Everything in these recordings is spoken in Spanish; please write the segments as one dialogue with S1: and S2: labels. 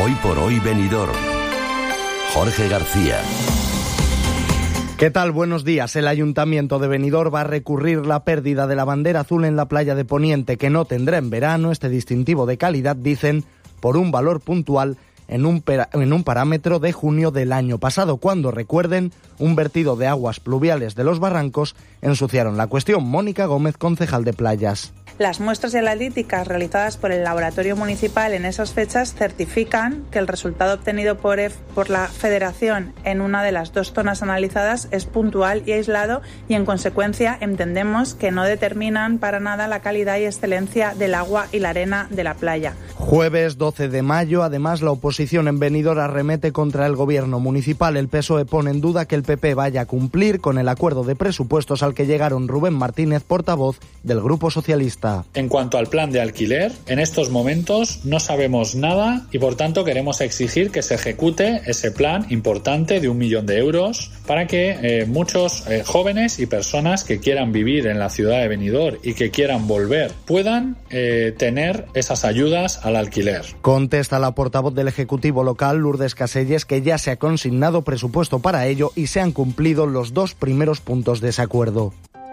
S1: Hoy por hoy Benidorm. Jorge García.
S2: ¿Qué tal? Buenos días. El Ayuntamiento de Benidorm va a recurrir la pérdida de la bandera azul en la playa de Poniente, que no tendrá en verano este distintivo de calidad, dicen, por un valor puntual en un parámetro de junio del año pasado, cuando, recuerden, un vertido de aguas pluviales de los barrancos ensuciaron la cuestión. Mónica Gómez, concejal de Playas.
S3: Las muestras analíticas realizadas por el laboratorio municipal en esas fechas certifican que el resultado obtenido por la Federación en una de las dos zonas analizadas es puntual y aislado, y en consecuencia entendemos que no determinan para nada la calidad y excelencia del agua y la arena de la playa.
S2: Jueves 12 de mayo, además, la oposición en Benidorm arremete contra el gobierno municipal. El PSOE pone en duda que el PP vaya a cumplir con el acuerdo de presupuestos al que llegaron. Rubén Martínez, portavoz del Grupo Socialista.
S4: En cuanto al plan de alquiler, en estos momentos no sabemos nada y por tanto queremos exigir que se ejecute ese plan importante de 1 millón de euros para que muchos jóvenes y personas que quieran vivir en la ciudad de Benidorm y que quieran volver puedan tener esas ayudas al alquiler.
S2: Contesta la portavoz del Ejecutivo local, Lourdes Caselles, que ya se ha consignado presupuesto para ello y se han cumplido los 2 primeros puntos de ese acuerdo.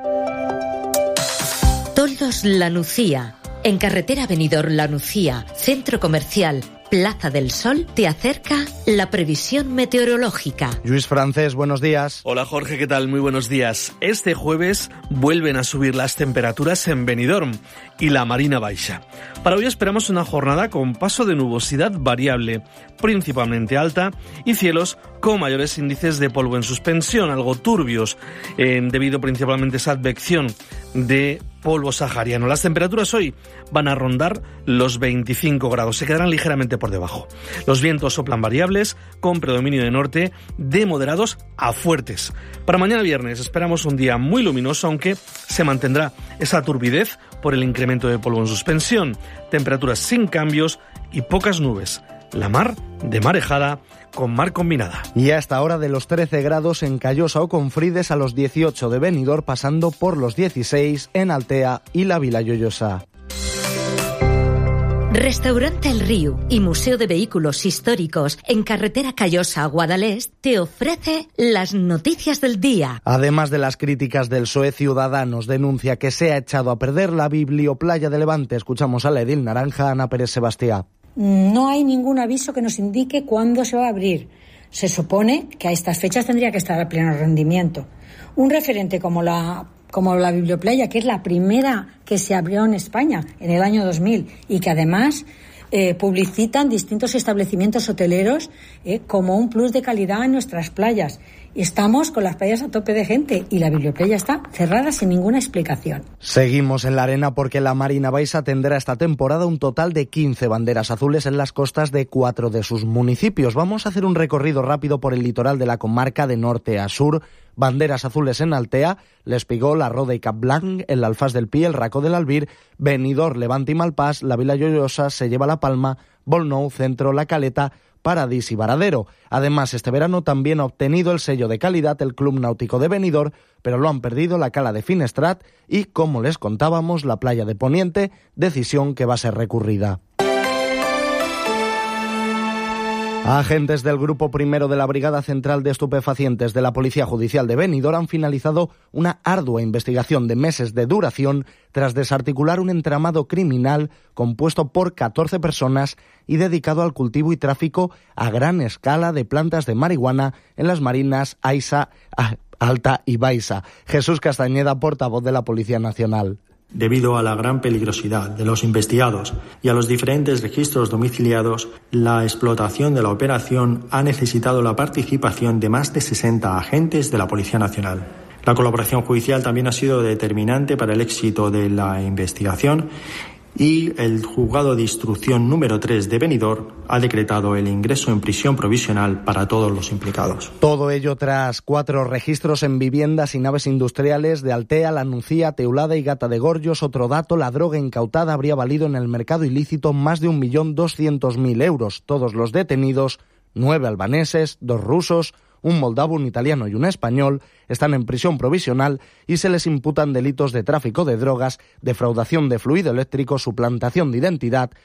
S5: Toldos La Nucía. En carretera Benidorm-La Nucía, centro comercial, Plaza del Sol, te acerca la previsión meteorológica.
S2: Luis Francés, buenos días.
S6: Hola Jorge, ¿qué tal? Muy buenos días. Este jueves vuelven a subir las temperaturas en Benidorm y la Marina Baixa. Para hoy esperamos una jornada con paso de nubosidad variable, principalmente alta, y cielos con mayores índices de polvo en suspensión, algo turbios, debido principalmente a esa advección de polvo sahariano. Las temperaturas hoy van a rondar los 25 grados, se quedarán ligeramente por debajo. Los vientos soplan variables, con predominio de norte, de moderados a fuertes. Para mañana viernes esperamos un día muy luminoso, aunque se mantendrá esa turbidez por el incremento de polvo en suspensión. Temperaturas sin cambios y pocas nubes. La mar de marejada con mar combinada.
S2: Y a esta hora de los 13 grados en Callosa o Confrides, a los 18 de Benidorm, pasando por los 16 en Altea y la Vila Lloyosa.
S5: Restaurante El Río y Museo de Vehículos Históricos en carretera Callosa a Guadalest te ofrece las noticias del día.
S2: Además de las críticas del PSOE, Ciudadanos denuncia que se ha echado a perder la Biblioplaya de Levante. Escuchamos a la edil naranja Ana Pérez Sebastián.
S7: No hay ningún aviso que nos indique cuándo se va a abrir. Se supone que a estas fechas tendría que estar a pleno rendimiento. Un referente como la Biblioplaya, que es la primera que se abrió en España en el año 2000 y que además publicitan distintos establecimientos hoteleros como un plus de calidad en nuestras playas. Estamos con las playas a tope de gente y la Biblioplaya está cerrada sin ninguna explicación.
S2: Seguimos en la arena porque la Marina Baixa tendrá esta temporada un total de 15 banderas azules en las costas de 4 de sus municipios. Vamos a hacer un recorrido rápido por el litoral de la comarca de norte a sur. Banderas azules en Altea, l'Espigó, la Roda y Capblanc, el Alfaz del Pi, el Racó del Albir, Benidorm, Levante y Malpàs, la Vila Lloyosa se lleva La Palma, Volnou, Centro, La Caleta, Paradís y Varadero. Además, este verano también ha obtenido el sello de calidad el Club Náutico de Benidorm, pero lo han perdido la Cala de Finestrat y, como les contábamos, la playa de Poniente, decisión que va a ser recurrida. Agentes del Grupo Primero de la Brigada Central de Estupefacientes de la Policía Judicial de Benidorm han finalizado una ardua investigación de meses de duración tras desarticular un entramado criminal compuesto por 14 personas y dedicado al cultivo y tráfico a gran escala de plantas de marihuana en las marinas Aisa, Alta y Baixa. Jesús Castañeda, portavoz de la Policía Nacional.
S8: Debido a la gran peligrosidad de los investigados y a los diferentes registros domiciliados, la explotación de la operación ha necesitado la participación de más de 60 agentes de la Policía Nacional. La colaboración judicial también ha sido determinante para el éxito de la investigación y el Juzgado de Instrucción número 3 de Benidorm ha decretado el ingreso en prisión provisional para todos los implicados.
S2: Todo ello tras 4 registros en viviendas y naves industriales de Altea, La Nucía, Teulada y Gata de Gorgos. Otro dato, la droga incautada habría valido en el mercado ilícito más de 1.200.000 euros. Todos los detenidos, 9 albaneses, 2 rusos, un moldavo, un italiano y un español, están en prisión provisional y se les imputan delitos de tráfico de drogas, defraudación de fluido eléctrico, suplantación de identidad